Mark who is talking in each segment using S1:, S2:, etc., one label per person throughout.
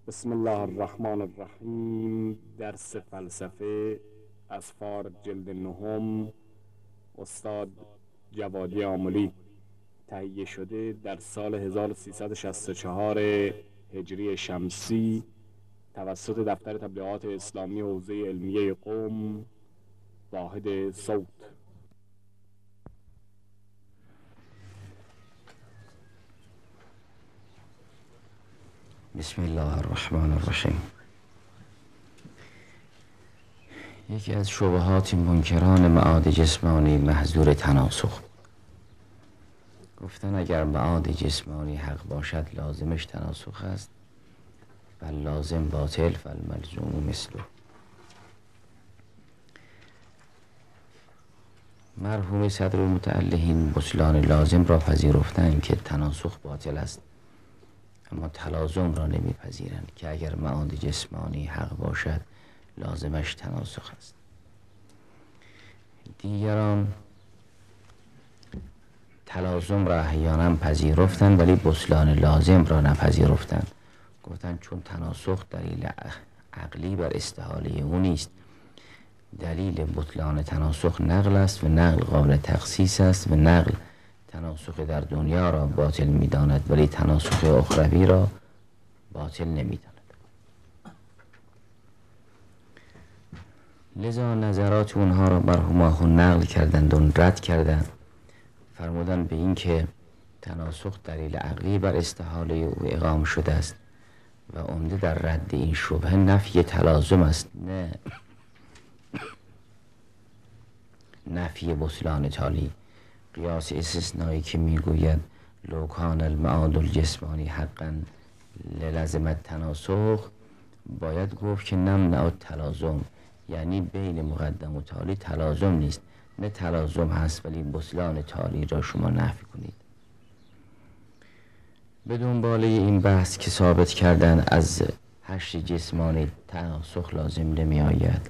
S1: بسم الله الرحمن الرحیم. درس فلسفه از فار جلد نهم، استاد جوادی آملی. تهیه شده در سال 1364 هجری شمسی توسط دفتر تبلیغات اسلامی حوزه علمیه قم، واحد صوت.
S2: بسم الله الرحمن الرحیم. یکی از شبهات منکران معاد جسمانی محظور تناسخ. گفتن اگر معاد جسمانی حق باشد لازمش تناسخ است، بل لازم باطل فالملزوم مثله. مرحوم صدر المتألهین بطلان لازم را پذیرفتند که تناسخ باطل است، اما تلازم را نمیپذیرند که اگر معاد جسمانی حق باشد لازمش تناسخ است. دیگران تلازم را احیانا پذیرفتند ولی بطلان لازم را نپذیرفتند. گفتند چون تناسخ دلیل عقلی بر استحاله او نیست، دلیل بطلان تناسخ نقل است و نقل قابل تخصیص است و نقل تناسخ در دنیا را باطل می‌داند ولی تناسخ اخروی را باطل نمی‌داند. لذا نظرات اونها را مرحوم آخوند نقل کردند و رد کردند. فرمودند به این که تناسخ دلیل عقلی بر استحاله او اقام شده است و عمده در رد این شبهه نفی تلازم است، نه نفی بطلان تالی. قیاس استثنایی که میگوید لو کان المعاد الجسمانی حقا للزمت تناسخ، باید گفت که نمنع تلازم، یعنی بین مقدم و تالی تلازم نیست، نه تلازم هست ولی بطلان تالی را شما نفی کنید. به دنباله این بحث که ثابت کردن از حشر جسمانی تناسخ لازم نمی آید،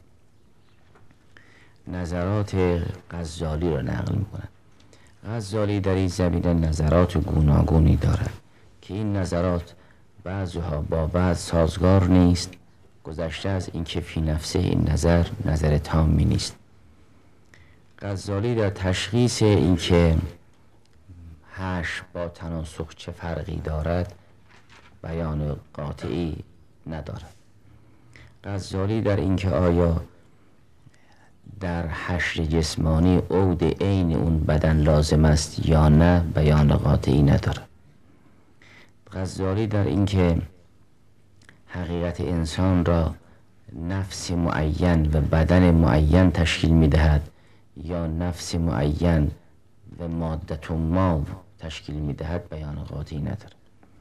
S2: نظرات غزالی را نقل میکنند. غزالی در این زمینه نظرات گوناگونی دارد که این نظرات بعضها با بعض سازگار نیست، گذشته از این که فی نفسه این نظر تامی نیست. غزالی در تشخیص این که حشر با تناسخ چه فرقی دارد بیان قاطعی ندارد. غزالی در این که آیا در حشر جسمانی عود عین اون بدن لازم است یا نه بیان قاطعی ندارد. غزالی در این که حقیقت انسان را نفس معین و بدن معین تشکیل می‌دهد یا نفس معین و مادت ما تشکیل می‌دهد بیان قاطعی ندارد.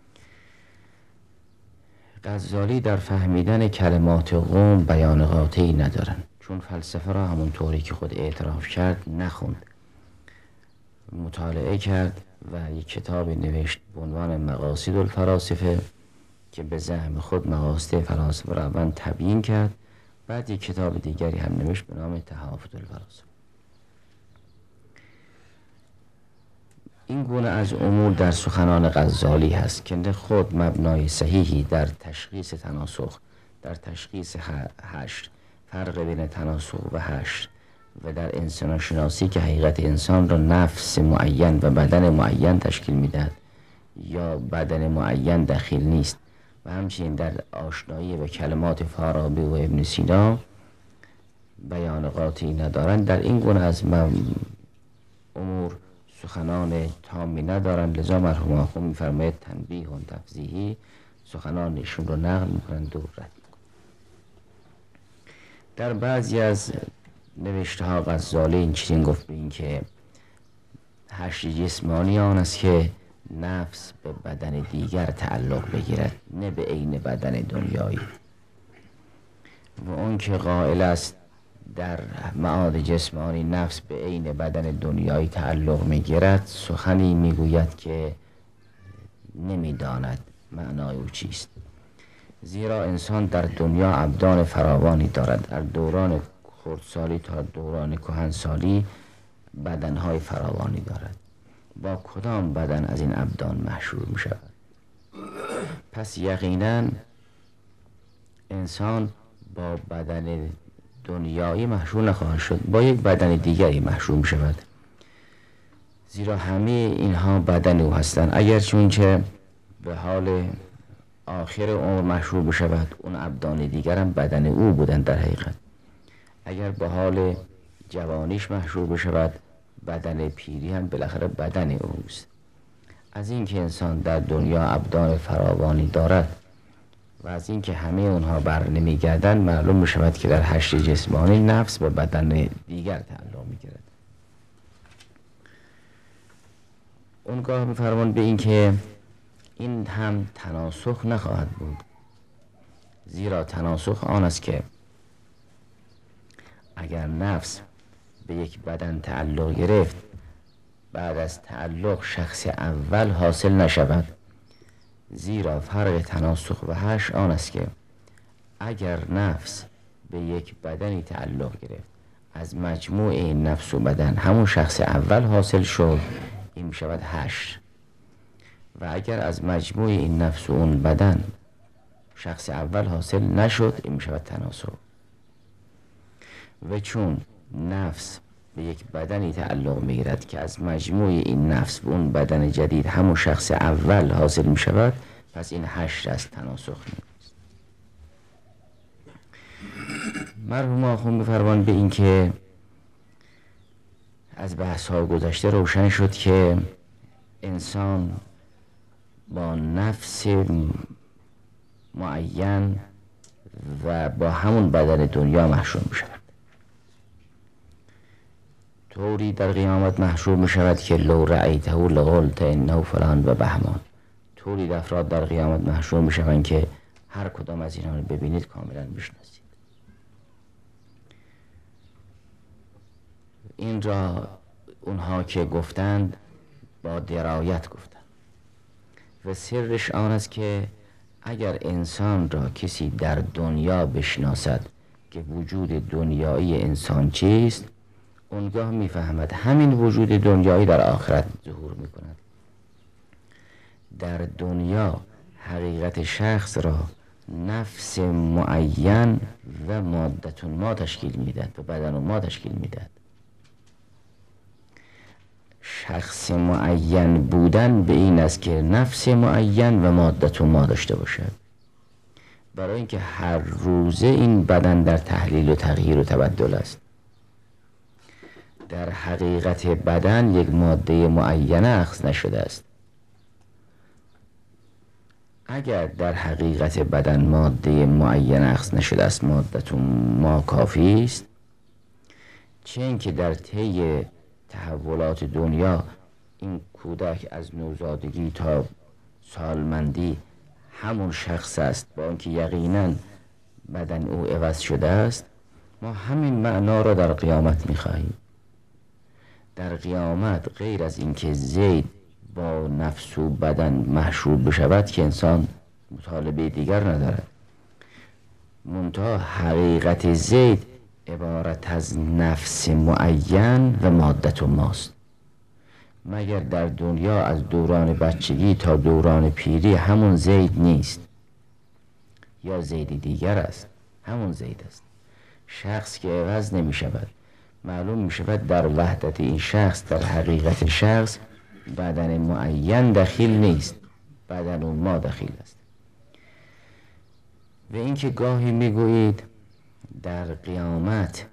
S2: غزالی در فهمیدن کلمات قوم بیان قاطعی ندارند، چون فلسفه را همون طوری که خود اعتراف کرد نخوند، مطالعه کرد و یک کتابی نوشت به عنوان مقاصد الفلاسفه که به زعم خود مقاصد فلاسفه را اول تبیین کرد، بعد یک کتاب دیگری هم نوشت به نام تحافظ الفلاسفه. این گونه از امور در سخنان غزالی هست که خود مبنای صحیحی در تشخیص تناسخ، در تشخیص حشر، فرق بین تناسخ و حشر و در انسان شناسی که حقیقت انسان را نفس معین و بدن معین تشکیل میدهد یا بدن معین دخیل نیست، و همچنین در آشنایی به کلمات فارابی و ابن سینا بیان قاطعی ندارند. در این گونه از امور سخنان تامی ندارند. لذا مرحوم آخوند می‌فرماید تنبیه و تفضیحی سخنان ایشون رو نقل می‌کنند و رد می‌کنند. در بعضی از نوشته ها غزالی این چیزی گفت به این که حشر جسمانی آن است که نفس به بدن دیگر تعلق بگیرد، نه به عین بدن دنیایی. و اون که قائل است در معاد جسمانی نفس به عین بدن دنیایی تعلق میگیرد، سخنی میگوید که نمیداند معنای او چیست. زیرا انسان در دنیا ابدان فراوانی دارد، در دوران خردسالی تا دوران کهنسالی بدنهای فراوانی دارد. با کدام بدن از این ابدان محشور می شود؟ پس یقینا انسان با بدن دنیایی محشور نخواهد شد، با یک بدن دیگری محشور می شود، زیرا همه اینها بدن او هستند. اگر چون که به حال آخر عمر محشور بشود، اون ابدان دیگر هم بدن او بودند در حقیقت. اگر به حال جوانیش محشور بشود، بدن پیری هم بالاخره بدن اوست. از اینکه انسان در دنیا ابدان فراوانی دارد و از اینکه همه اونها بر نمیگردند، معلوم می شود که در حشر جسمانی نفس به بدن دیگر تعلق می گیرد. اونگاه می فرمان به این که این هم تناسخ نخواهد بود، زیرا تناسخ آن است که اگر نفس به یک بدن تعلق گرفت، بعد از تعلق شخص اول حاصل نشود، زیرا فرق تناسخ و حشر آن است که اگر نفس به یک بدنی تعلق گرفت، از مجموع این نفس و بدن همون شخص اول حاصل شد، این می شود حشر. و اگر از مجموع این نفس و اون بدن شخص اول حاصل نشد، این می شود تناسخ. و چون نفس به یک بدنی تعلق می گیرد که از مجموع این نفس به اون بدن جدید همون شخص اول حاصل می شود، پس این حشر است، تناسخ نیست. مرحوم آخوند بفرمان به این که از بحث ها گذشته روشن شد که انسان با نفس معین و با همون بدن دنیا محشور می شود. طوری در قیامت محشور می شود که لو رأیته لقلت انه فلان و بهمان. طوری افراد در قیامت محشور می شوند که هر کدام از اینها رو ببینید کاملا بشناسید. این را اونها که گفتند با درایت گفتند و سرش آن است که اگر انسان را کسی در دنیا بشناسد که وجود دنیایی انسان چیست، اونگاه میفهمد همین وجود دنیایی در آخرت ظهور میکند. در دنیا حقیقت شخص را نفس معین و مادتون ما تشکیل میدهد و بدن ما تشکیل میدهد. شخص معین بودن به این است که نفس معین و مادتون ما داشته باشد، برای اینکه هر روزه این بدن در تحلیل و تغییر و تبدل است. در حقیقت بدن یک ماده معینه اخذ نشده است. اگر در حقیقت بدن ماده معینه اخذ نشده است، مادتون ما کافی است. چون که در طی تحولات دنیا این کودک از نوزادگی تا سالمندی همون شخص است، با اینکه یقینا بدن او عوض شده است. ما همین معنا را در قیامت می‌خواهیم. در قیامت غیر از اینکه زید با نفس و بدن محشور بشود که انسان مطالبه دیگر ندارد، منتها حقیقت زید عبارت از نفس معین و مادت ماست. مگر در دنیا از دوران بچگی تا دوران پیری همون زید نیست، یا زیدی دیگر است، همون زید است. شخص که عوض نمی شود. معلوم می شود در وحدت این شخص، در حقیقت شخص بدن معین دخیل نیست، بدن ما دخیل است. و اینکه گاهی می گویید در قیامت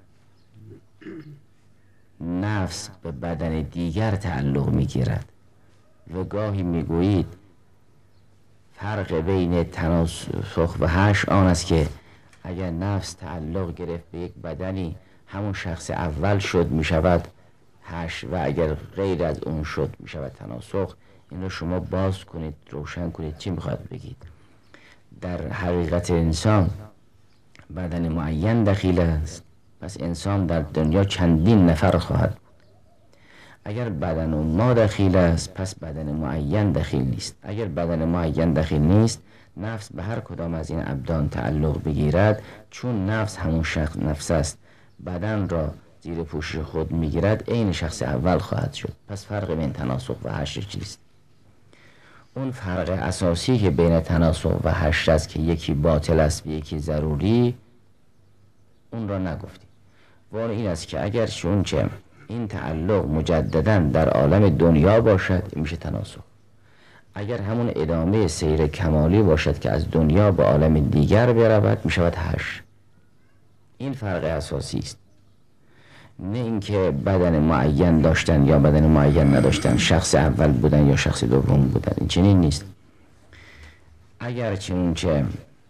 S2: نفس به بدن دیگر تعلق می گیرد و گاهی می گویید فرق بین تناسخ و حشر آن است که اگر نفس تعلق گرفت به یک بدنی همون شخص اول شد می شود حشر، و اگر غیر از اون شد می شود تناسخ. این رو شما باز کنید، روشن کنید چی می خواهد بگید. در حقیقت انسان بدن معین دخیل است، پس انسان در دنیا چندین نفر خواهد بود. اگر بدن ما دخیل است، پس بدن معین دخیل نیست. اگر بدن معین دخیل نیست، نفس به هر کدام از این ابدان تعلق بگیرد، چون نفس همون شخص نفس است، بدن را زیر پوشش خود میگیرد، عین شخص اول خواهد شد. پس فرق بین تناسخ و حشر چیست؟ اون فرق اساسی که بین تناسخ و حشر است که یکی باطل است و یکی ضروری، اون را نگفتیم. ولی این است که اگر چونچه این تعلق مجددا در عالم دنیا باشد این میشه تناسخ. اگر همون ادامه سیر کمالی باشد که از دنیا به عالم دیگر برود میشود حشر. این فرق اساسی است. نه اینکه بدن معین داشتن یا بدن معین نداشتن، شخص اول بودن یا شخص دوم بودن، این چنین نیست. اگر چنانچه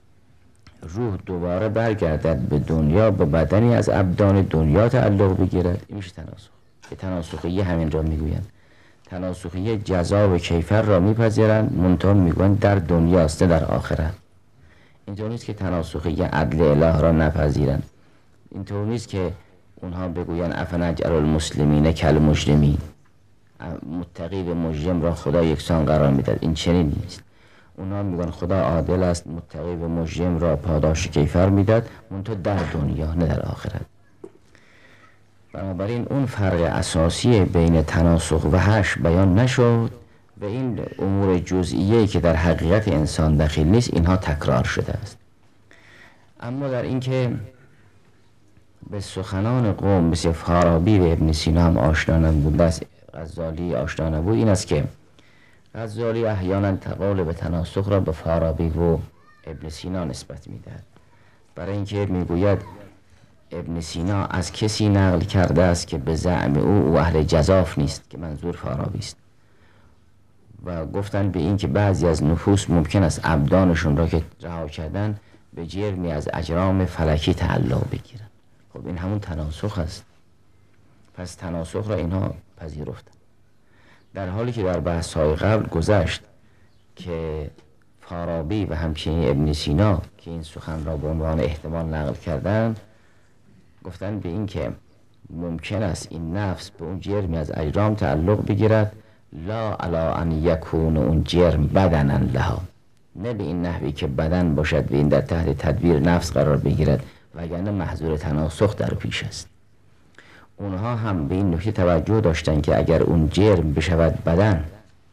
S2: روح دوباره برگردد به دنیا، به بدنی از ابدان دنیا تعلق بگیرد، این میشه تناسخ. به تناسخیه همین را میگویند. تناسخیه جزا و کیفر را میپذیرند، منتها میگویند در دنیاست نه در آخرت. اینطور نیست که تناسخیه عدل اله را نپذیرند. اینطور نیست که اونها بگویند افنجعل المسلمین کالمجرمین، متقی و مجرم را خدا یکسان قرار میدهد. این چنین نیست. اونها میگن خدا عادل است، متقی و مجرم را پاداش کیفر میدهد، منتها در دنیا نه در آخرت. بنابراین اون فرق اساسی بین تناسخ و حشر بیان نشد و این امور جزئیه‌ای که در حقیقت انسان دخیل نیست اینها تکرار شده است. اما در این که به سخنان قوم مثل فارابی و ابن سینا هم آشنا نبود، از غزالی آشنا نبود، این است که غزالی احیانا تقال به تناسخ را به فارابی و ابن سینا نسبت میدهد، برای اینکه میگوید ابن سینا از کسی نقل کرده است که به زعم او اهل جزاف نیست، که منظور فارابی است. و گفتن به این که بعضی از نفوس ممکن است ابدانشون را که رها کردن به جرمی از اجرام فلکی تعلق بگیرن. خب این همون تناسخ است. پس تناسخ را اینها پذیرفتن، در حالی که در بحث‌های قبل گذشت که فارابی و همچنین ابن سینا که این سخن را به عنوان احتمال نقل کردن، گفتن به این که ممکن است این نفس به اون جرمی از اجرام تعلق بگیرد، لا علا ان یکون اون جرم بدنا لها، نه به این نحوی که بدن باشد و این در تحت تدبیر نفس قرار بگیرد، وگرنه محظور تناسخ در پیش است. اونها هم به این نکته توجه داشتن که اگر اون جرم بشود بدن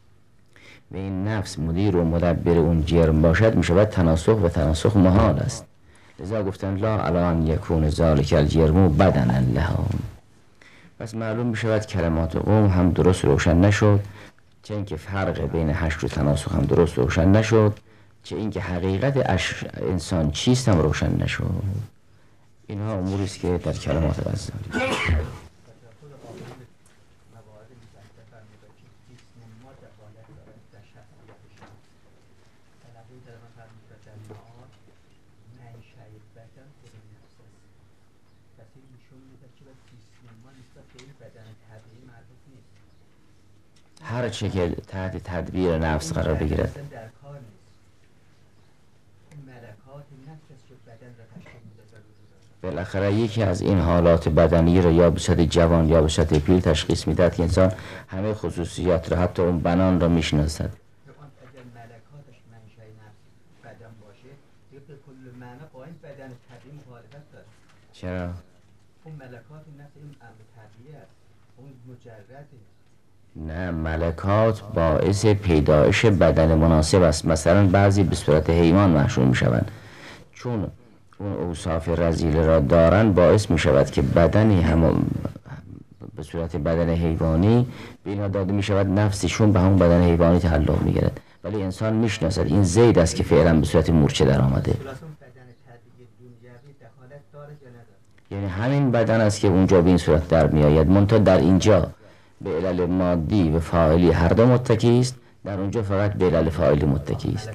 S2: و این نفس مدیر و مدبر اون جرم باشد میشود تناسخ، و تناسخ محال است. لذا گفتن لا علا ان یکون ذالک الجرم بدنا لها. پس معلوم میشود کلمات قوم هم درست روشن نشد، چه اینکه فرق بین حشر و تناسخ هم درست روشن نشد، چه اینکه حقیقت انسان چیست هم روشن نشد. اینها اموری است که در کلمات غزالی هر چه که تحت تدبیر نفس قرار بگیرد. بالاخره یکی از این حالات بدنی را یا به صورت جوان یا به صورت پیر تشخیص میدهد که انسان همه خصوصیات را، حتی اون بنان را میشناسد. چرا؟
S3: اون ملکات نفس این امر طبیعی است، اون مجرده.
S2: نه، ملکات باعث پیدایش بدن مناسب است. مثلا بعضی به صورت حیوان محشور می شوند، چون اون اوصاف رذیل را دارن باعث می شود که بدنی هم به صورت بدن حیوانی به اینها داده می شود، نفسشون به همون بدن حیوانی تعلق می گیرد، ولی انسان می شناسد این زید است که فعلا به صورت مورچه در آمده. یعنی همین بدن است که اونجا به این صورت در می آید، منتها در اینجا به علل مادی و فاعلی هر دو متکی است، در اونجا فقط به علل فاعلی متکی است.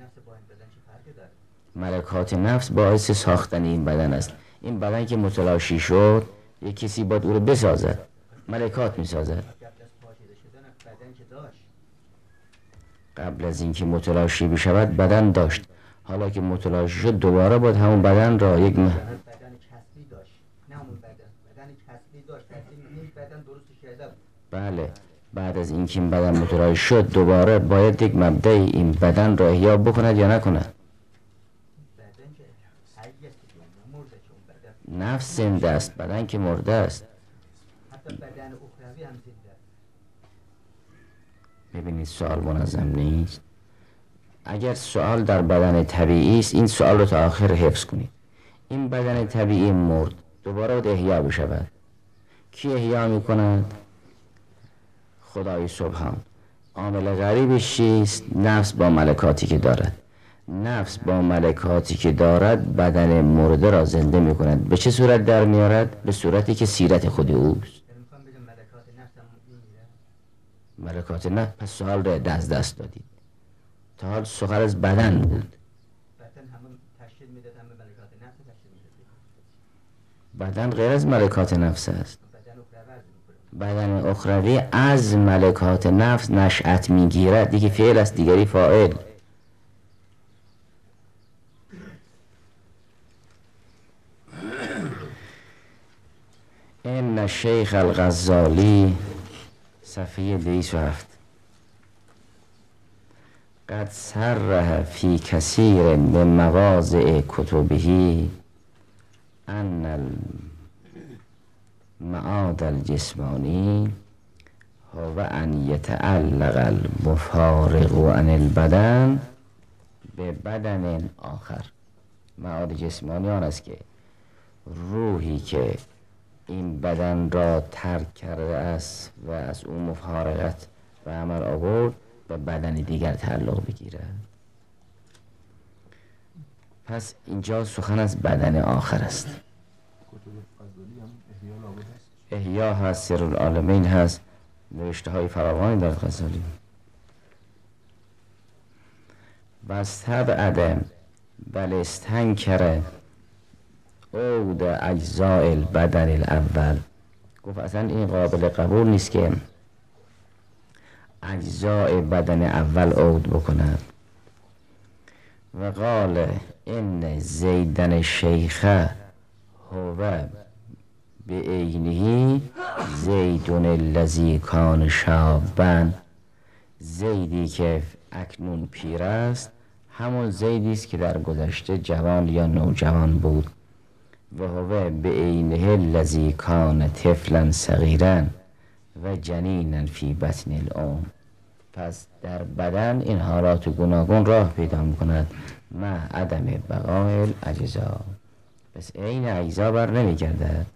S2: ملکات نفس باعث ساختن این بدن است. این بدن که متلاشی شد یک کسی باید او رو بسازد، ملکات می سازد. قبل از اینکه متلاشی بشود بدن داشت، حالا که متلاشی شد دوباره باید همون بدن را یک بله، بعد از اینکه این بدن متلاشی شد دوباره باید یک مبدأ این بدن را احیا بکند یا نکند. نفس زنده است، بدن که مرده است. ببینید سوال منظم نیست. اگر سوال در بدن طبیعی است، این سوال رو تا آخر حفظ کنید. این بدن طبیعی مرد، دوباره باید احیا بشود. کی احیا میکند؟ خدای سبحان. عامل غریبش چیست؟ نفس با ملکاتی که دارد. نفس با ملکاتی که دارد بدن مرده را زنده میکند. به چه صورت در میارد؟ به صورتی که سیرت خود اوست. ملکات نفس. پس سوال را از دست دادید. تا حال سخن از بدن بود. بدن غیر از ملکات نفس است. بدن اخروی از ملکات نفس نشأت میگیرد. دیگه فعل است، دیگری فاعل. این شیخ الغزالی صفحه 207 قد صرح فی کثیر من مواضع کتبه ان المعاد الجسمانی هو ان یتعلق المفارق عن البدن به بدن آخر. معاد جسمانی آن است که روحی که این بدن را ترک کرده است و از اون مفارقت و عمل آورد به بدن دیگر تعلق بگیرد. پس اینجا سخن از بدن آخر است. احیا هست، سرالعالمین هست، نوشته های فراوانی دارد غزالی. واستبعد بل استنکر عود اجزاء البدن الاول. گفت اصلا این قابل قبول نیست که اجزاء بدن اول عود بکند. و قال ان زیدن شیخه هو به عینه زیدون الذی کان شابا. زیدی که اکنون پیر است همون زیدی است که در گذشته جوان یا نوجوان بود. و هو به عینه الذی کان طفلا صغیرا و جنینا فی بطن الام. پس در بدن این حالات گوناگون راه پیدا میکند مع عدم بقای الاجزا. پس عین اجزا بر نمیگردد.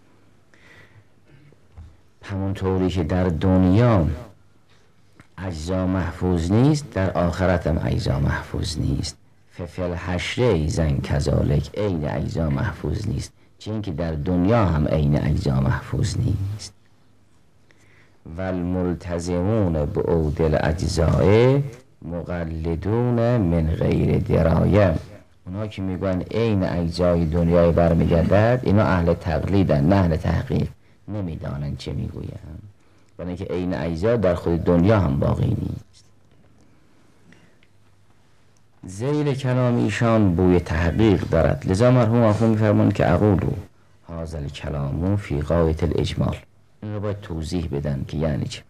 S2: همونطوری که در دنیا اجزا محفوظ نیست، در آخرت هم اجزا محفوظ نیست. فی الحشر ایزن کذالک، عین اجزا محفوظ نیست، چون که در دنیا هم عین اجزا محفوظ نیست. و الملتزمون بعود الاجزاء مقلدون من غیر درایه. اونا که میگن عین اجزای دنیای برمیگردد، اینا اهل تقلیدن نه اهل تحقیق، نمیدانن چه میگوین، برای که عین اجزا در خود دنیا هم باقی نیست. ذیل کلام ایشان بوی تحقیق دارد، لذا مرحوم آخوند میفرمون که اقولو هذا الکلام فی غایت الاجمال. این رو باید توضیح بدن که یعنی چه.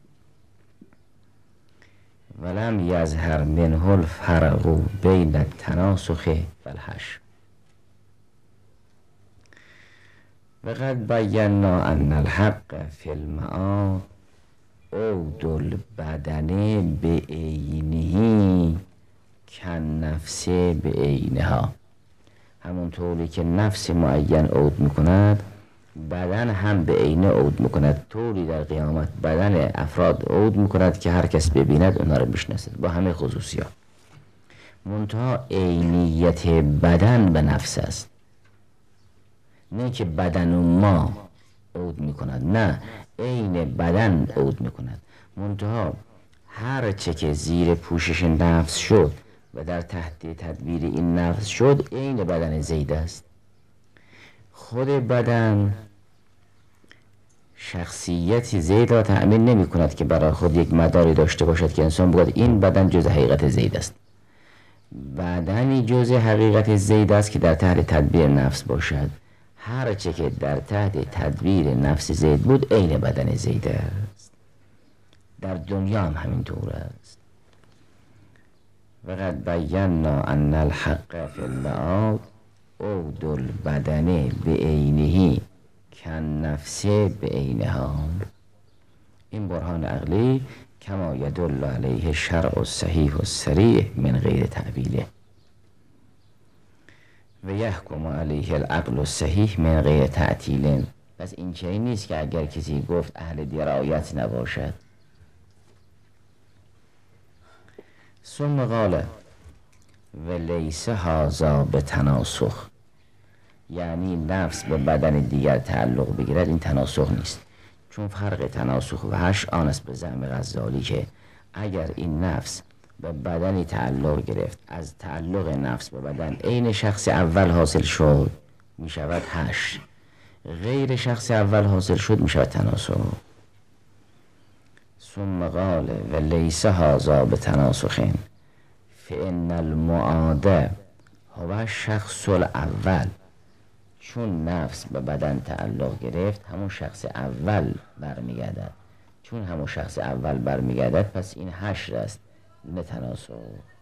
S2: ولم یظهر منه الفرق بین التناسخ و الحشر. وقد بینا ان الحق فی المعاد عود البدن به عینه کالنفس به عینها. همونطوری که نفس معین عود میکند، بدن هم به عینه عود میکند. طوری در قیامت بدن افراد عود میکند که هر کس ببیند اونا رو بشناسد با همه خصوصیات. منتها عینیت بدن به نفس است، نه که بدن ما عود میکند، نه عین بدن عود میکند. منتها هر چه که زیر پوشش نفس شد و در تحت تدبیر این نفس شد عین بدن زید است. خود بدن شخصیت زید را تأمین نمی کند که برای خود یک مداری داشته باشد که انسان بگوید این بدن جز حقیقت زید است. بدنی جز حقیقت زید است که در تحت تدبیر نفس باشد. هر چه که در تحت تدبیر نفس زید بود عین بدن زید است. در دنیا هم همینطور است. وقد بینا ان الحق فی المعاد عود البدن به عینه کالنفس به عینها. این برهان عقلی کما یدل علیه شرع الصحیح الصریح من غیر تعبیله و یحکم علیه العقل الصحیح من غیر تعطیل. پس این چنین نیست که اگر کسی گفت اهل درایت نباشد. ثم قال و لیس هذا به تناسخ، یعنی نفس به بدن دیگر تعلق بگیرد، این تناسخ نیست. چون فرق تناسخ و حشر آن است به زعم غزالی که اگر این نفس به بدنی تعلق گرفت، از تعلق نفس به بدن عین شخص اول حاصل شد می شود حشر، غیر شخص اول حاصل شد می شود تناسخ. ثم قال و لیس هذا به تناسخ فان المعاد هو شخص الاول، چون نفس به بدن تعلق گرفت همون شخص اول برمیگردد، چون همون شخص اول برمیگردد پس این حشر است نه تناسخ.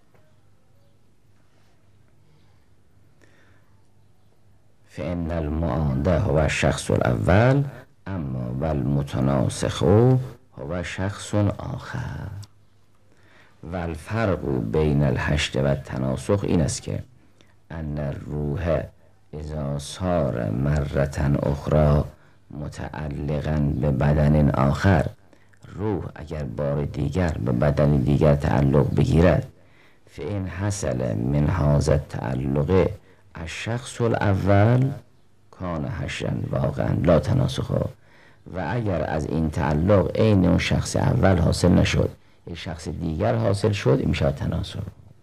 S2: فان المعاد هو شخص الاول اما والمتناسخ هو شخص آخر. و الفرق بین الحشر و التناسخ این است که ان الروح اذا صار مرة اخرى متعلقا به بدن آخر، روح اگر بار دیگر به بدن دیگر تعلق بگیرد، فإن حصل من هذا التعلق الشخص الاول کان حشرا واقعا لا تناسخ، و اگر از این تعلق عین اون شخص اول حاصل نشد، یک شخص دیگر حاصل شد، این میشود تناسخ.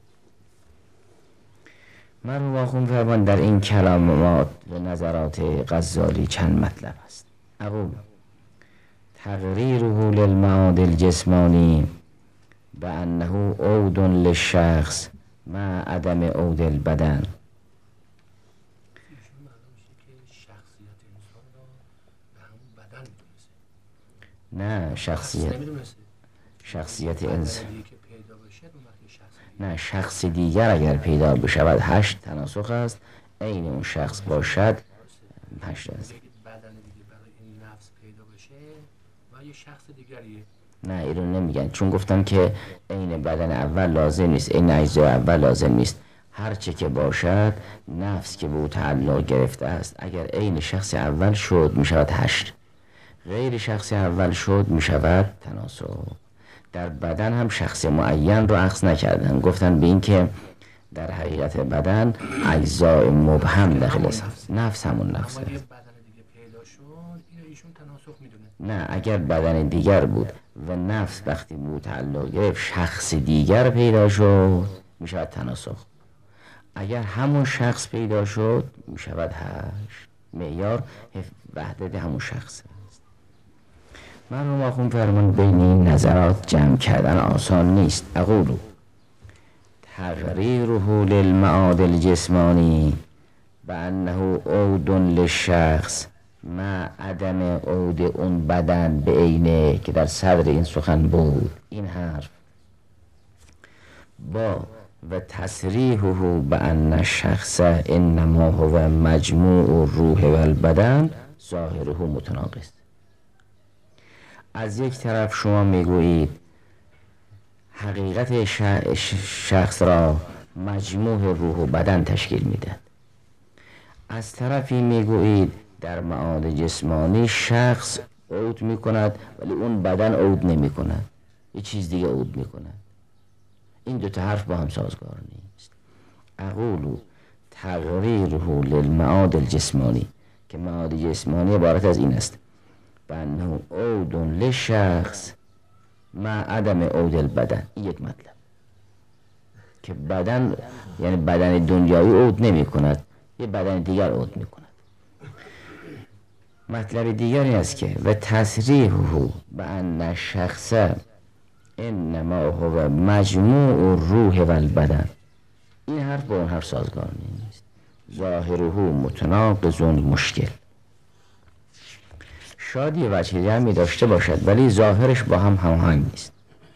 S2: مرحوم آخوند فرمان در این کلمات و نظرات غزالی چند مطلب است. اول تقریره للمعاد الجسمانی بانه عود للشخص مع عدم عود البدن. نه شخصیت انسان نه، شخص دیگر اگر پیدا بشود هشت تناسخ است، عین اون شخص باشد هشت است.
S4: بدن دیگه برای این نفس پیدا بشه و یه شخص دیگریه.
S2: نه اینو نمیگن، چون گفتن که عین بدن اول لازم نیست، عین اجزای اول لازم نیست، هر چه که باشد نفس که به او تعلق گرفته است اگر عین شخص اول شد میشود هشت، غیر شخص اول شد میشود تناسخ. در بدن هم شخص معین رو اخذ نکردن، گفتن به این که در حقیقت بدن اجزای مبهم داخل است، نفس همون نفس است.
S4: اگر بدن دیگه پیدا شد اینو ایشون تناسخ میدونه.
S2: نه اگر بدن دیگر بود و نفس وقتی بود تعلق گرفت شخص دیگر پیدا شد میشود تناسخ، اگر همون شخص پیدا شد میشود هشت. معیار وحدت همون شخص است. مرحوم آخوند فرمان بین این نظرات جمع کردن آسان نیست. اقولو تقریره للمعاد الجسمانی بانه عود للشخص مع عدم عود اون بدن به عینه که در صدر این سخن بود، این حرف با و تصریحه بان الشخص انما هو مجموع الروح و البدن ظاهره متناقض. از یک طرف شما میگویید حقیقت شخص را مجموع روح و بدن تشکیل میدهد، از طرفی میگویید در معاد جسمانی شخص عود میکند ولی اون بدن عود نمیکند، یه چیز دیگه عود میکند. این دو تا حرف با هم سازگار نیست. اقولو تقریره للمعاد الجسمانی که معاد جسمانی عبارت از این است بانه عود للشخص مع عدم عود البدن. این یک مطلب که بدن یعنی بدن دنیایی عود نمی کند، یه بدن دیگر عود می کند. مطلب دیگری است که و تصریحه بان الشخص انما هو مجموع الروح و البدن. این حرف با اون حرف سازگار نیست. ظاهره متناقض مشکل. شاید یه وجه جمعی داشته باشد ولی ظاهرش با هم هماهنگ نیست.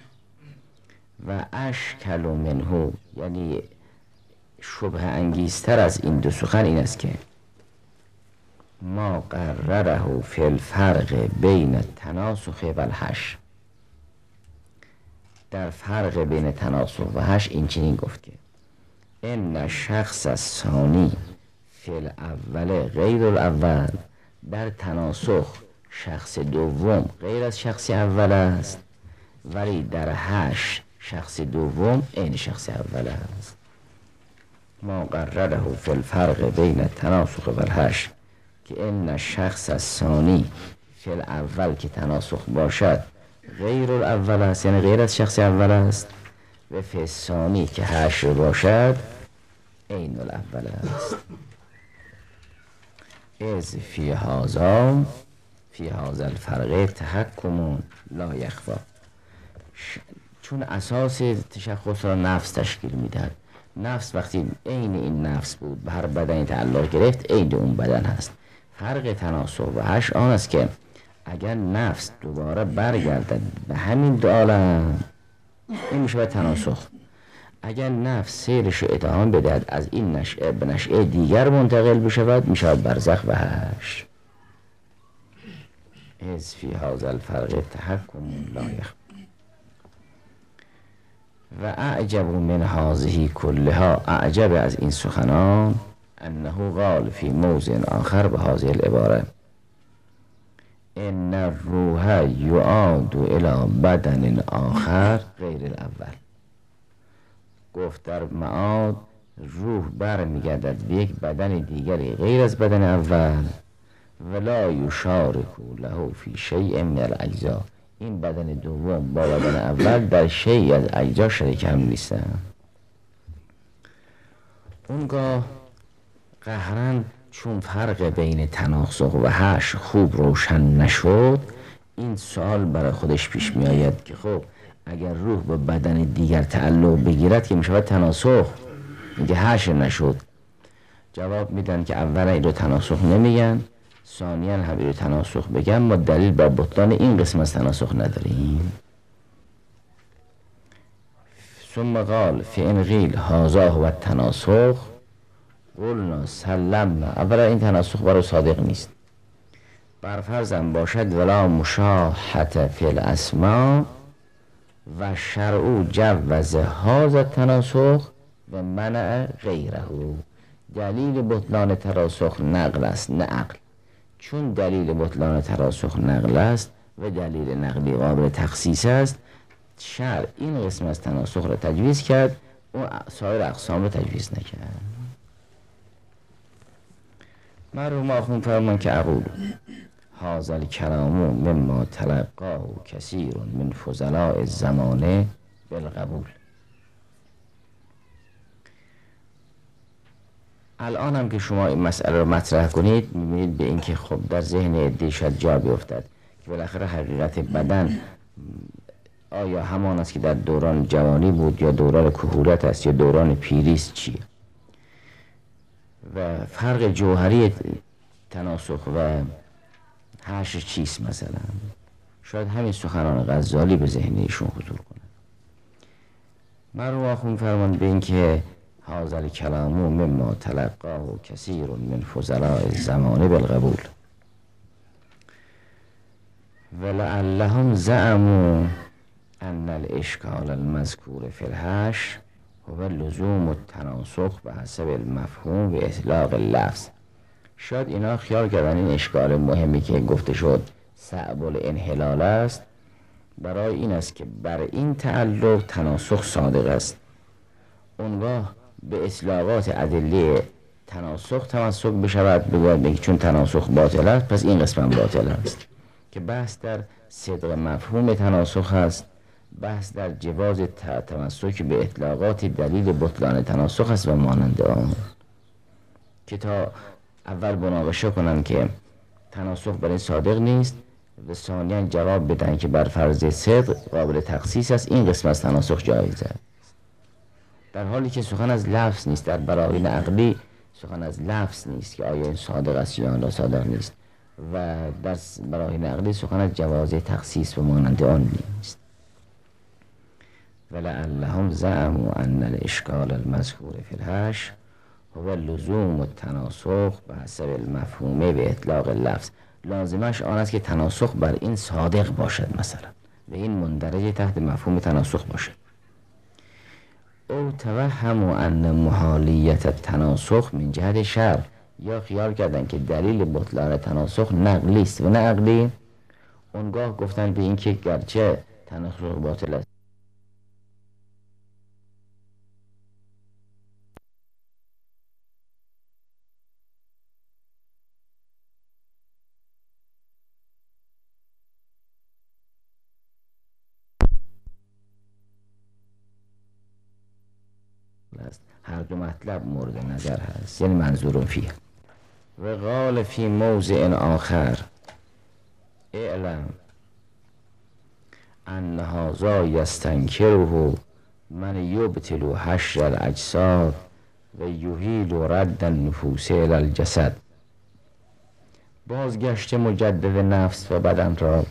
S2: و اشکل منه یعنی شبه انگیزتر از این دو سخن این است که ما قرره فی الفرق بین التناسخ و الحشر، در فرق بین تناسخ و حش این چنین گفت که ان شخص الثانی فی الاول غیر الاول، در تناسخ شخص دوم غیر از شخص اول است، ولی در حش شخص دوم عین شخص اول است. ما قرره فی الفرق بین التناسخ و الحش که ان شخص الثانی فی الاول که تناسخ باشد غیر الاول است، یعنی غیر از شخص اول است، و فی الثانی که حش باشد عین الاول است. از فی هذا الفرق تحکم لا یخفا، چون اساس تشخص را نفس تشکیل میدهد. نفس وقتی عین این نفس بود به هر بدنی تعلق گرفت عین اون بدن هست. فرق تناسخ و حش آن است که اگر نفس دوباره برگردد به همین دو عالم این میشه به تناسخ. اگر نفس سیرش رو اتهام بدهد از این نشعه به نشعه دیگر منتقل بشود میشود برزخ و حشر. از فی هذا الفرق تحکم لا یخفا و اعجب من هذه کلها، اعجب از این سخنان انه قال فی موضع آخر به هذه العباره ان الروح یعاد الی بدن آخر غیر الاول. گفت در معاد روح برمیگردد به یک بدن دیگری غیر از بدن اول، ولا یشارک له فی شیء من الاجزاء، این بدن دوم با بدن اول در شیء از اجزا شریک هم نیستن. اونگاه قهرن چون فرق بین تناسخ و حش خوب روشن نشد این سوال برای خودش پیش می آید که خب اگر روح به بدن دیگر تعلق بگیرد که می شود تناسخ، میگه حش نشد. جواب میدن که اولا این رو تناسخ نمیگن، ثانیاً هم این رو تناسخ بگن ما دلیل بر بطلان این قسم از تناسخ نداریم. ثم قال فإن قیل هذا هو التناسخ قلنا سلمنا، اولا این تناسخ برای صادق نیست. برفرضم باشد ولا مشاحة فی الاسماء و شرع جوز هذا التناسخ و منع غیره، دلیل بطلان تناسخ نقل است نه عقل. چون دلیل بطلان تناسخ نقل است و دلیل نقلی قابل تخصیص است، شرع این قسم از تناسخ را تجویز کرد و سایر اقسام را تجویز نکرد. مرحوم آخوند فرمان که اقول هذا الکلام مما تلقاه کثیر من فضلاء الزمانه بالقبول. الان هم که شما این مسئله رو مطرح کنید میبینید به اینکه خب در ذهن عده‌ای شاید جا بیفتد که بالاخره حقیقت بدن آیا همان است که در دوران جوانی بود یا دوران کهولت است یا دوران پیری است چیه، و فرق جوهری تناسخ و حشر چیست. مثلا شاید همین سخنان غزالی به ذهن ایشون خطور کنه. مرحوم آخوند فرمان به اینکه هذا الکلام مما تلقاه کثیر من فضلاء الزمان بالقبول ولعلهم زعموا ان الاشکال المذکور فی الحشر هو لزوم التناسخ به حسب المفهوم و اطلاق اللفظ. شاید اینا خیال کردن این اشکال مهمی که گفته شد صعب الانحلال است برای این است که بر این تعلق تناسخ صادق است، اونگاه به اطلاقات ادله تناسخ تمسک بشود، بگوید چون تناسخ باطل است پس این قسم باطل است، که بحث در صدق مفهوم تناسخ است، بحث در جواز تمسک به اطلاقات دلیل بطلان تناسخ است و مانند آن، که تا اول مناقشه کنن که تناسخ برای صادق نیست و ثانیاً جواب بدن که بر فرض صدق قابل تخصیص است، این قسم از تناسخ جایز است. در حالی که سخن از لفظ نیست، در براهین عقلی سخن از لفظ نیست که آیا این صادق است یا لا صادق نیست، و در براهین عقلی سخن از جواز تخصیص و مانند آن نیست. ولعلهم زعموا ان الاشکال المذکور فی الحشر هو لزوم التناسخ به حسب المفهومه به اطلاق اللفظ. لازمش آن است که تناسخ بر این صادق باشد مثلا، و این مندرج تحت مفهوم تناسخ باشه. او توهم ان محالیت تناسخ من جهت شرع، یا خیال کردن که دلیل بطلان تناسخ نقلی است و نه عقلی. اونگاه گفتن به این که گرچه تناسخ باطل است هر دو مطلب مورد نظر هست، یعنی منظور فیه. و قال فی موضع آخر اعلم ان هذا یستنکره من یبطل حشر الاجساد و یحیل رد النفوس الی الجسد. بازگشت مجدد نفس و بدن را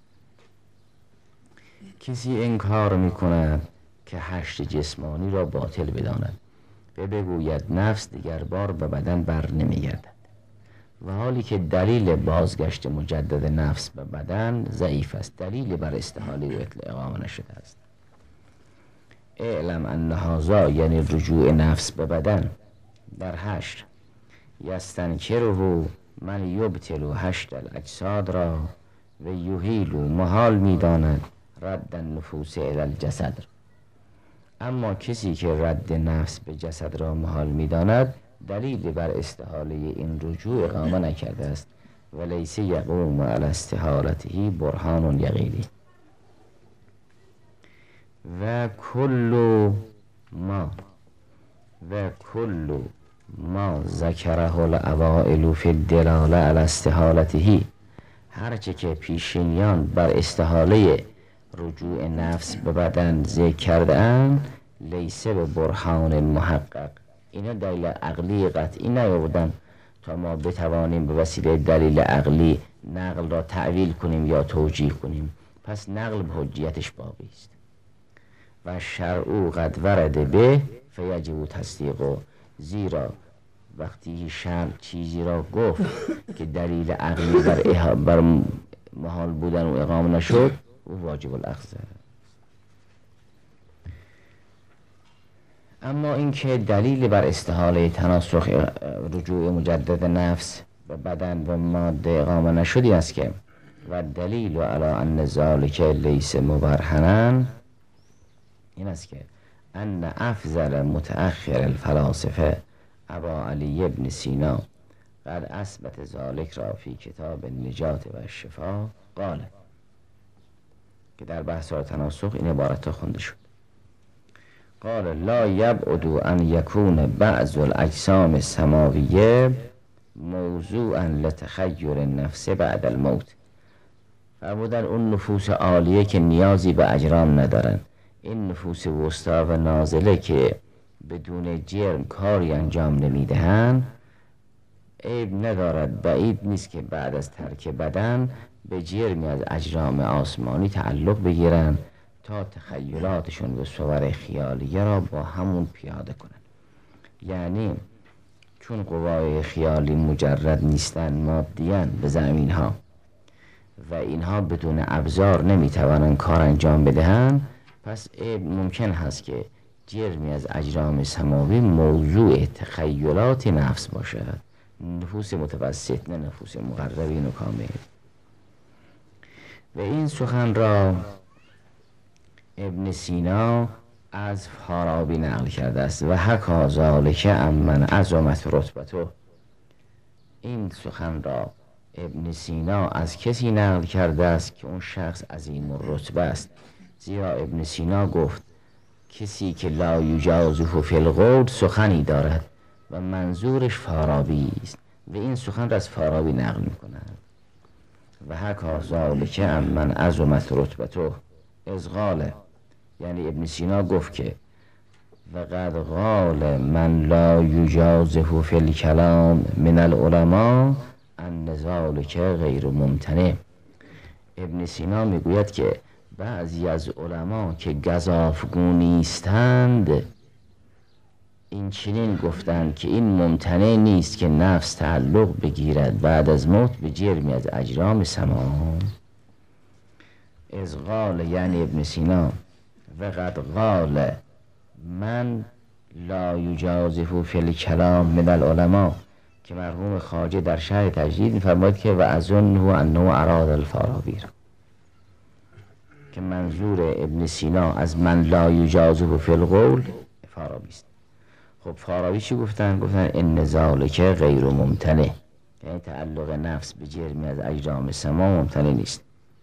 S2: کسی انکار می کند که حشر جسمانی را باطل بداند و بگوید نفس دیگر بار به بدن بر نمی گردد، و حالی که دلیل بازگشت مجدد نفس به بدن ضعیف است، دلیل بر استحاله و اقامه نشده است. اعلم ان هذا یعنی رجوع نفس به بدن در حشر، یستنکره من یبطل حشر الاجساد را و یحیل محال می داند رد النفوس الی الجسد. اما کسی که رد نفس به جسد را محال می داند دلیل بر استحاله این رجوع اقامه نکرده است و لیس یقوم علی استحالته برهان یقینی. و کل ما ذکره الاوائل فی الدلاله علی استحالته، هرچه که پیشینیان بر استحاله رجوع نفس به بدن ذکر کردند لیس به برهان محقق، اینا دلیل عقلی قطعی نیاوردن تا ما بتوانیم به وسیله دلیل عقلی نقل را تعویل کنیم یا توجیه کنیم. پس نقل به حجیتش باقی است. و شرع قد ورد به فیجب تصدیقه، زیرا وقتی شرع چیزی را گفت که دلیل عقلی بر محال بودن و اقامه نشد او واجب الاخذ. اما اینکه دلیل بر استحاله تناسخ رجوع مجدد نفس به بدن و ماده اقامه نشدی است که و دلیل علی ان ذلک لیس مبرهنا، این است که ان افضل متأخر الفلاسفه ابا علی ابن سینا قد اثبت ذلک را فی کتاب النجات و الشفا قال، که در بحث تناسخ این عبارت خونده شد. قال لا یبعد ان یکون بعض الاجسام السماویه موضوعا لتخیر النفس بعد الموت. فرمودن اون نفوس عالیه که نیازی به اجرام ندارن، این نفوس وسطا و نازله که بدون جرم کاری انجام نمیدهن، عیب ندارد، بعید نیست که بعد از ترک بدن به جرمی از اجرام آسمانی تعلق بگیرن تا تخیلاتشون و صور خیالیه را با همون پیاده کنن. یعنی چون قوای خیالی مجرد نیستن، مادیان به زمین ها و اینها بدون ابزار نمیتوانن کار انجام بدهن، پس ممکن هست که جرمی از اجرام سماوی موضوع تخیلات نفس باشد، نفوس متوسط نه نفوس مقربین و کامل. و این سخن را ابن سینا از فارابی نقل کرده است و حکا ذالک عمن عظمت رتبته. این سخن را ابن سینا از کسی نقل کرده است که اون شخص عظیم الرتبه است، زیرا ابن سینا گفت کسی که لا یجازه فی القول سخنی دارد و منظورش فارابی است و این سخن را از فارابی نقل می‌کند. و حکا ذالک عمن عظمت رتبته از قال، یعنی ابن سینا گفت که و قد قال من لا یجازه فی الکلام من العلماء ان ذلک غیر ممتنع. ابن سینا میگوید که بعضی از علما که گزافگو نیستند این چنین گفتند که این ممتنع نیست که نفس تعلق بگیرد بعد از موت به جرمی از اجرام سما. از قال یعنی ابن سینا و قد قال من لا یجازف فی الکلام من العلماء، که مرحوم خواجه در شرح تجدید می‌فرماید که و اظنه انه اراد الفارابی، که منظور ابن سینا از من لا یجازف فی القول فارابی است. خب فارابی چی گفتن؟ گفتن ان ذالک غیر ممتنع، یعنی تعلق نفس به جرمی از اجرام سما ممتنع نیست.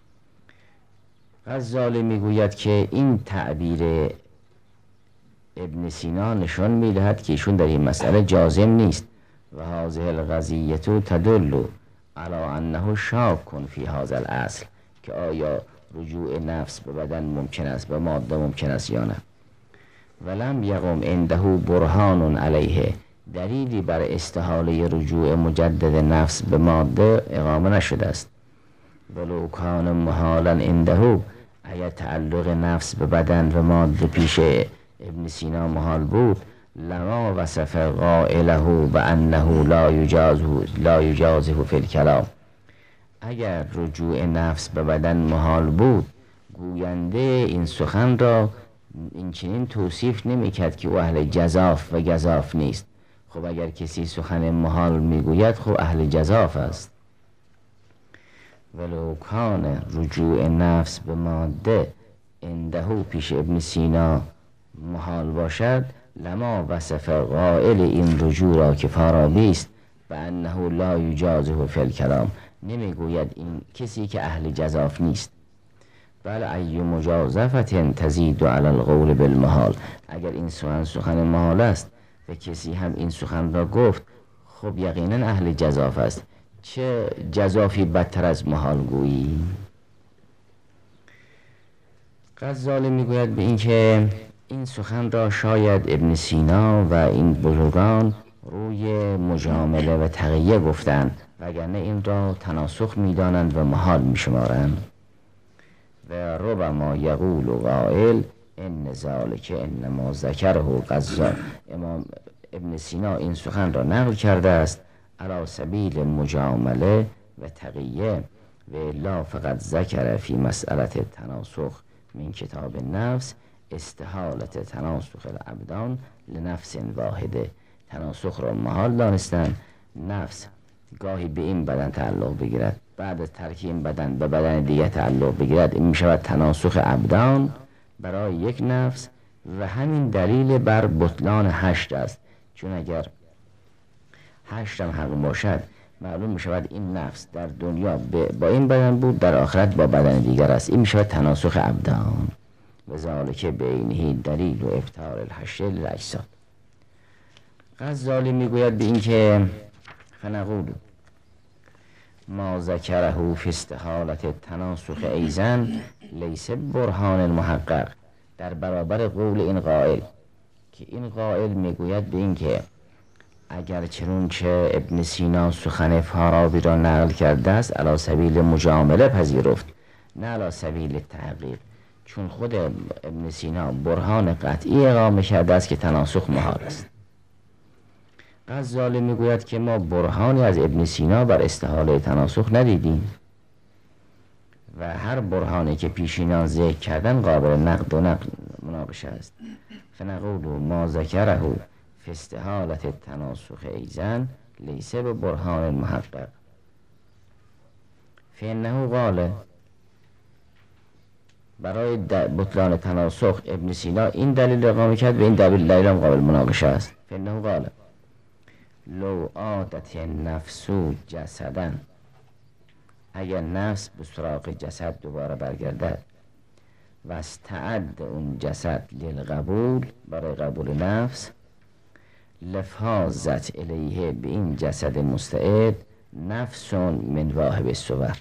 S2: غزالی میگوید که این تعبیر ابن سینا نشان میدهد که ایشون در این مسئله جازم نیست و هذه القضیه تدل علی انه شاک فی هذا الاصل، که آیا رجوع نفس به بدن ممکن است، به ماده ممکن است یا نه. ولم یقم عنده برهان علیه، دلیلی بر استحاله رجوع مجدد نفس به ماده اقامه نشده است. ولو کان محالا عنده، اگر تعلق نفس به بدن و ماده پیش ابن سینا محال بود، لما وصف قائله بانه لا یجازه فی الکلام، اگر رجوع نفس به بدن محال بود، گوینده این سخن را این چنین توصیف نمی‌کرد که او اهل جزاف و گزاف نیست. خب اگر کسی سخن محال میگوید خب اهل جزاف است. ولو کان رجوع نفس به ماده عنده پیش ابن سینا محال باشد، لما وصف قائل این رجوع را که فارابی است به انه لا یجازه فی الکلام، نمیگوید این کسی که اهل جزاف نیست. بل ای مجازفت تزید علی القول بالمحال، اگر این سخن محال است و کسی هم این سخن را گفت، خب یقینا اهل جزاف است. چه جزافی بدتر از محال گویی؟ غزالی میگوید به این که این سخن را شاید ابن سینا و این بزرگان روی مجامله و تقیه گفتند، وگرنه این را تناسخ میدانند و محال میشمارند. و ربما یقول قائل ان ذالک انما ذکره غزال، امام ابن سینا این سخن را نقل کرده است علی سبیل مجامله و تقیه، و لا فقط ذکر فی مسئله تناسخ من کتاب النفس استحالت تناسخ الابدان لنفس واحده. تناسخ را محال دانستن، نفس گاهی به این بدن تعلق بگیرد، بعد از ترک این بدن به بدن دیگه تعلق بگیرد، این می شود تناسخ ابدان برای یک نفس، و همین دلیل بر بطلان 8 است. چون اگر 8 هم حق باشد، معلوم می شود این نفس در دنیا با این بدن بود، در آخرت با بدن دیگر است. این می شود تناسخ ابدان، و ذالک بینه دلیل و ابطال الحشر للاجساد. غزالی میگوید به این که فنقول ما ذکره فی استحالت تناسخ ایزن لیس برهان المحقق، در برابر قول این قائل، که این قائل میگوید به این که اگر چنانچه ابن سینا سخن فارابی را نقل کرده است علی سبیل مجامله پذیرفت، نه علی سبیل تحقیق، چون خود ابن سینا برهان قطعی اقامه کرده است که تناسخ محال است. غزالی میگوید که ما برهانی از ابن سینا بر استحاله تناسخ ندیدیم و هر برهانی که پیشینان ذکر کردن قابل نقد و مناقشه است. فنقول ما ذکره فی استحالت تناسخ ایزن لیس به برهان محقق، فانه قال، برای بطلان تناسخ ابن سینا این دلیل اقامه کرد و این دلیل هم قابل مناقشه است. فانه قال لو عادت النفس جسدا، اگر نفس به سراغ جسد دوباره برگردد و استعد اون جسد للقبول، برای قبول نفس، لفاظت الیه، به این جسد مستعد، نفس من واهب الصور،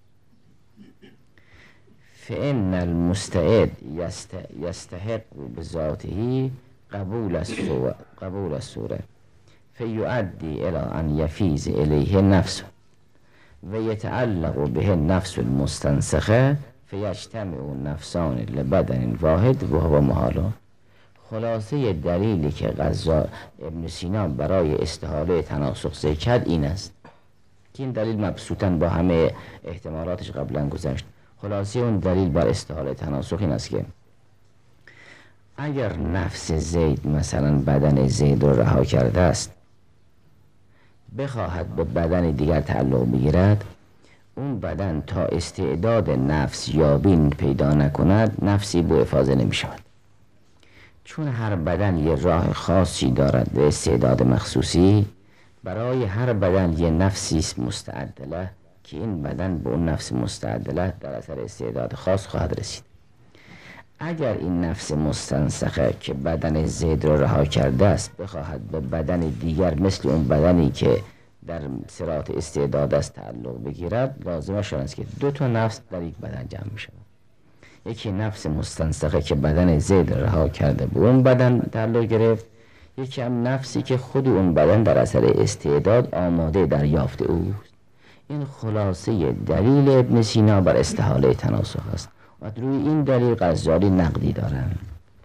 S2: فان المستعد یستحق بذاته قبول الصوره فیؤدی الی ان یفیض الیه نفس و یتعلق به نفس المستنسخه فیجتمع نفسان لبدن واحد و هو محال. خلاصه دلیلی که غزال ابن سینا برای استحاله تناسخ ذکر کرد این است که این دلیل مبسوطاً با همه احتمالاتش قبلا گذشت. خلاصه اون دلیل بر استحاله تناسخ این است که اگر نفس زید مثلا بدن زید رو رها کرده است بخواهد به بدن دیگر تعلق بگیرد، اون بدن تا استعداد نفس یابین پیدا نکند نفسی به افاضه نمی شود. چون هر بدن یه راه خاصی دارد به استعداد مخصوصی، برای هر بدن یه نفسی است مستعدله که این بدن به اون نفس مستعدله در اثر استعداد خاص خواهد رسید. اگر این نفس مستنسخه که بدن زید را رها کرده است بخواهد به بدن دیگر مثل اون بدنی که در صراط استعداد است تعلق بگیرد، لازمش است که دو تا نفس در یک بدن جمع می شود. یکی نفس مستنسخه که بدن زید رها کرده به اون بدن تعلق گرفت، یکی هم نفسی که خود اون بدن در اثر استعداد آماده دریافت اوست. این خلاصه دلیل ابن سینا بر استحاله تناسخ است و روی این دلیل غزالی نقدی دارند.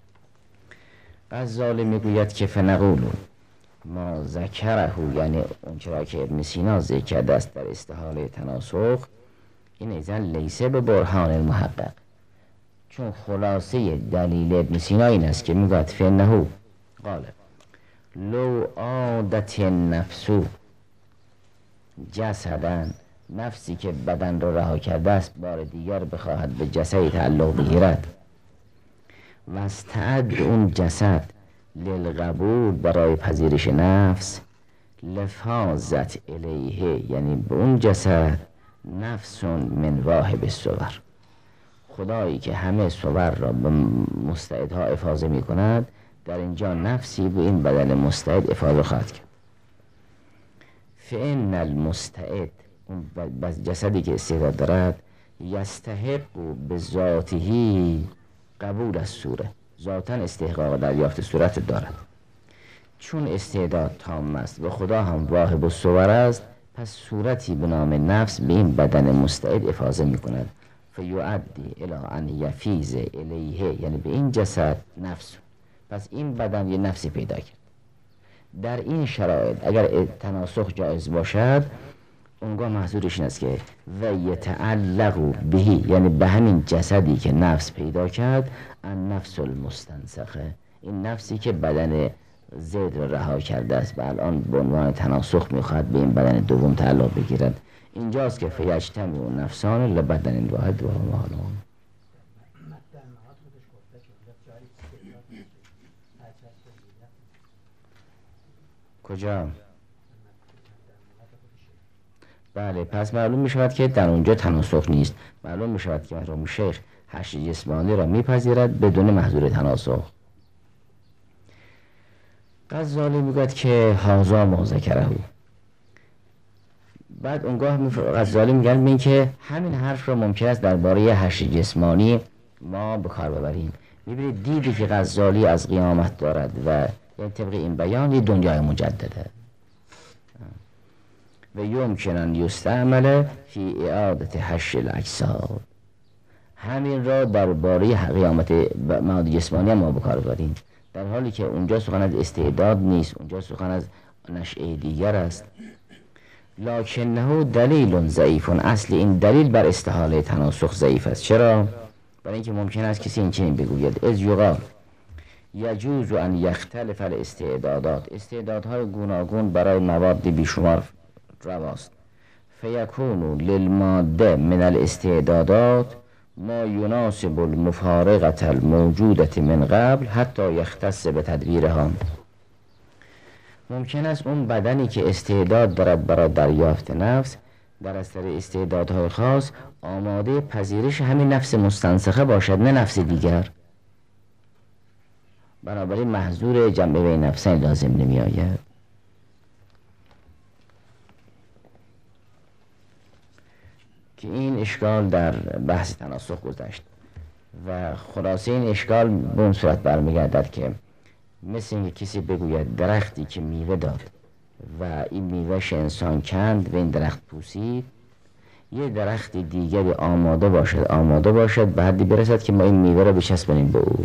S2: غزالی میگوید که فنقول ما ذکره، یعنی اون چرا که ابن سینا ذکر کرده است در استحاله تناسخ، این ایزن لیسه به برهان المحقق، چون خلاصه دلیل ابن سینا این است که میگوید فنهو قال لو عادت النفس جسدن، نفسی که بدن را رها کرده است بار دیگر بخواهد به جسدی تعلق بگیرد و استعد اون جسد للقبول برای پذیرش نفس، لفاظت الیه، یعنی به اون جسد نفس من واهب الصور، خدایی که همه صور را به مستعدها افاضه می کند، در اینجا نفسی به این بدن مستعد افاضه خواهد کرد. فإن المستعد، اون جسدی که استعداد دارد، یستحق به ذاتهی قبول از صوره، ذاتا استحقاق دریافت صورت دارد. چون استعداد تام است و خدا هم واهب الصور است، پس صورتی به نام نفس به این بدن مستعد افاضه می کند. فیؤدی الی ان یفیض الیه، یعنی به این جسد نفس، پس این بدن یه نفسی پیدا کرد. در این شرایط اگر تناسخ جایز باشد، اونگاه محضورش این است که و یتعلق بهی، یعنی به همین جسدی که نفس پیدا کرد، ان نفس المستنسخه، این نفسی که بدن زید را رها کرده است و الان به عنوان تناسخ میخواد به این بدن دوم تعلق بگیرد، اینجاست که فیجتمع نفسان لبدن واحد و هم حالون. کجا؟ بله، پس معلوم می شود که در اونجا تناسخ نیست. معلوم می شود که مرحوم شیخ حشر جسمانی را می پذیرد بدون محظور تناسخ. غزالی می گوید که هازا ما ذکره. بعد اونگاه غزالی می گوید که همین حرف را ممکن است درباره حشر جسمانی ما به کار ببریم. می بینید دیدی که غزالی از قیامت دارد و طبق این بیان یه دنیای مجدده و یمکن ان یستعمل فی اعاده حشر الاجساد، همین را درباره قیامت مواد جسمانی ما به کار ببریم، در حالی که اونجا سخن از استعداد نیست، اونجا سخن از نشأه دیگر است. لکنه دلیل ضعیف، اصل این دلیل بر استحاله تناسخ ضعیف است. چرا؟ برای اینکه ممکن است کسی این چنین بگوید از یقال یجوز ان یختلف الاستعدادات، استعدادهای گوناگون برای مواد بیشمار رواست. فیکون للماده من الاستعدادات ما یناسب المفارقة الموجودة من قبل حتی یختص به تدبیرها. ممکن است اون بدنی که استعداد دارد برای دریافت نفس در اثر استعدادهای خاص آماده پذیرش همین نفس مستنسخه باشد، نه نفس دیگر. بنابراین محظور جمع بین نفسین لازم نمی آید. که این اشکال در بحث تناسخ گذشت و خلاصه این اشکال به اون صورت برمیگردد که مثل اینکه کسی بگوید درختی که میوه داد و این میوهش انسان کند و این درخت پوسید، یه درخت دیگری آماده باشد به حدی برسد که ما این میوه را بچسبانیم به او.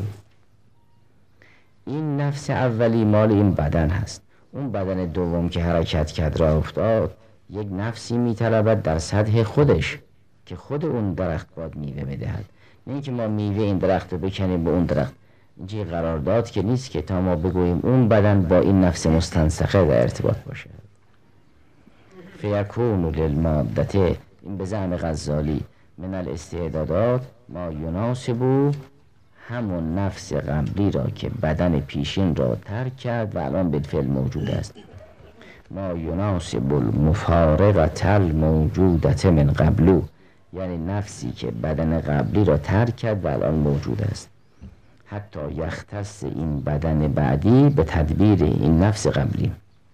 S2: این نفس اولی مال این بدن هست، اون بدن دوم که حرکت کرد را افتاد یک نفسی میطلبد در سطح خودش که خود اون درخت باید میوه بدهد، نه اینکه ما میوه این درخت رو بکنیم به اون درخت. اینجا قرارداد که نیست که تا ما بگوییم اون بدن با این نفس مستنسخه در ارتباط باشه. فیکون للمادته، این به زعم غزالی، من الاستعدادات ما یناسب، همون نفس قبلی را که بدن پیشین را ترک کرد و الان بالفعل موجود است. ما یناسب المفارقة الموجودة من قبلو، یعنی نفسی که بدن قبلی را ترک کرد و الان موجود است. حتی یختص این بدن بعدی به تدبیر این نفس قبلی.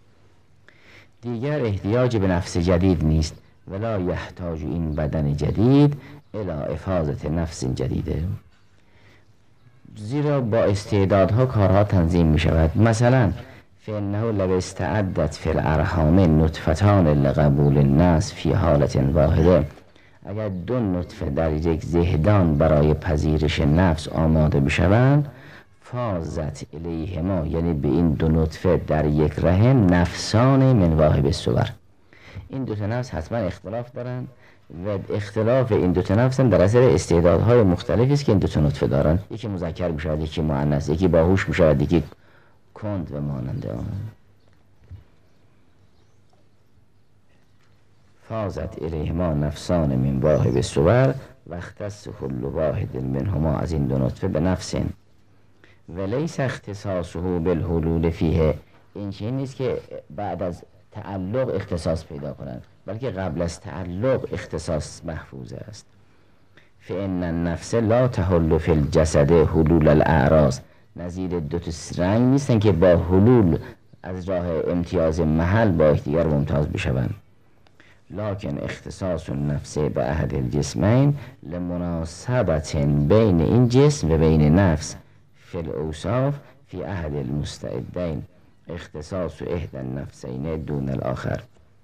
S2: دیگر احتیاج به نفس جدید نیست، ولا یحتاج این بدن جدید الی افاظت نفس جدیده، زیرا با استعدادها کارها تنظیم می شود. مثلا فإنه لو استعدت فی الارحام نطفتان لقبول الناس فی حالت واحده، اگر دو نطفه در یک زهدان برای پذیرش نفس آماده بشوند، فازت الیهما، یعنی به این دو نطفه در یک رحم نفسان من واهب الصور. این دو تا نفس حتما اختلاف دارن و اختلاف این دو تا نفس هم در اثر استعدادهای مختلفی است که این دو تا نطفه دارن. یکی مذکر میشود، یکی مؤنث، یکی باهوش میشود، یکی کند و مانند آن. فازت الیهما نفسان من واهب الصور و اختص كل واحد منهما، از این دو نطفه به نفس و لیس اختصاصه بالحلول فیه، این چیزی نیست که بعد از تعلق اختصاص پیدا کنند، بلکه قبل از تعلق اختصاص محفوظ است. فإن النفس لا تحل فی الجسد حلول الاعراض، نظیر دو تا رنگ نیستن که با حلول از راه امتیاز محل با یکدیگر ممتاز بشوند. لکن اختصاص النفس به احد الجسمین لمناسبت بین این جسم و بین نفس فی الاوصاف فی احد المستعدین، اختصاص احد النفسین دون الاخر.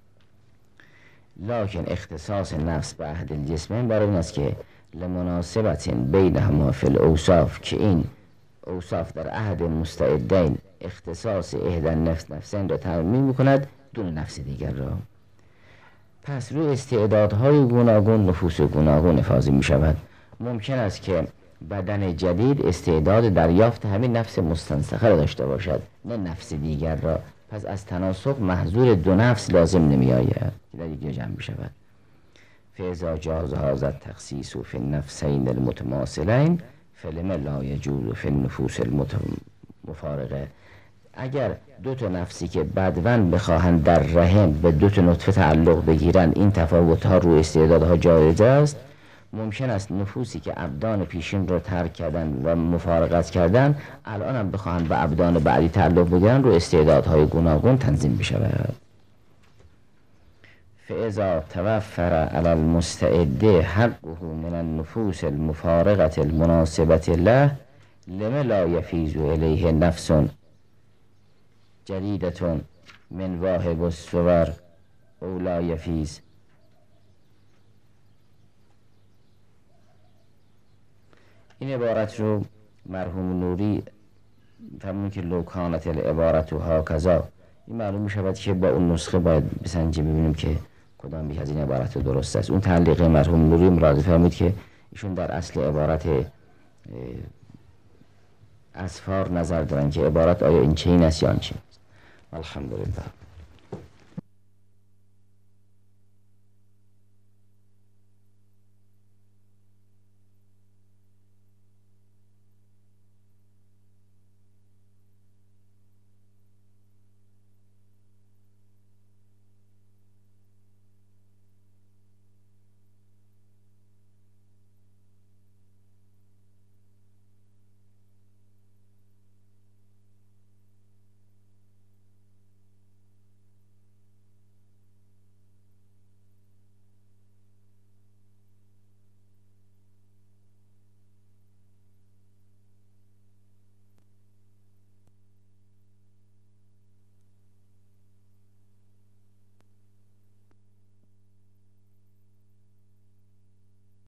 S2: لکن اختصاص نفس به احد الجسمین برای اون است که لمناسبت بینهما فی الاوصاف، که این اوصاف در احد المستعدین اختصاص احد النفسین را تضمین میکند دون نفس دیگر را. پس روی استعدادهای گوناگون نفوس گوناگون افاضه می شود. ممکن است که بدن جدید استعداد دریافت همین نفس مستنسخه را داشته باشد، نه نفس دیگر را. پس از تناسق محضور دو نفس لازم نمی آید که در یک جمع می شود. فاذا جاز هذا التخصیص فی النفسین المتماثلین فلم لا یجوز فی النفوس المفارقه. اگر دو تا نفسی که بدون بخواهند در رحم به دو تا نطفه تعلق بگیرند، این تفاوت‌ها روی استعدادها جایز است. ممکن است نفوسی که ابدان پیشین رو ترک کردن و مفارقت کردن الان هم بخواهند به ابدان بعدی تعلق بگیرن، روی استعدادهای گوناگون تنظیم بشود. فاذا توفر علی المستعد حقه من النفوس المفارقه المناسبه له لم لا یفیض الیه نفس جدیدتون من واهب الصور او لا یفیز. این عبارت رو مرحوم نوری فرمون که لو کانت العبارت هاکذا، این معلوم می شود که با اون نسخه باید بسنجیم ببینیم که کدام یک از این عبارت درست است. اون تعلیق مرحوم نوری مراد فرمود که ایشون در اصل عبارت اسفار نظر دارن که عبارت آیا این چین است یا آن چین است. الحمدلله.